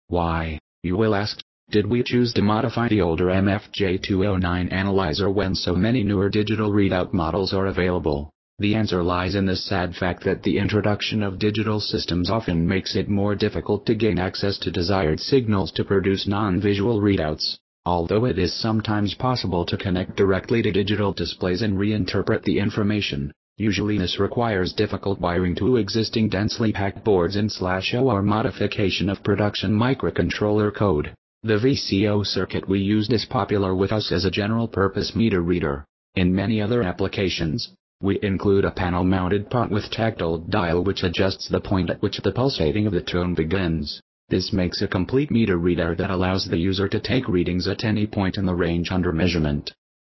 Why, you will ask, did we choose to modify the older MFJ209 analyzer when so many newer digital readout models are available? The answer lies in the sad fact that the introduction of digital systems often makes it more difficult to gain access to desired signals to produce non-visual readouts. Although it is sometimes possible to connect directly to digital displays and reinterpret the information, usually this requires difficult wiring to existing densely packed boards and /or modification of production microcontroller code. The VCO circuit we used is popular with us as a general-purpose meter reader. In many other applications, we include a panel-mounted pot with tactile dial which adjusts the point at which the pulsating of the tone begins. This makes a complete meter reader that allows the user to take readings at any point in the range under measurement.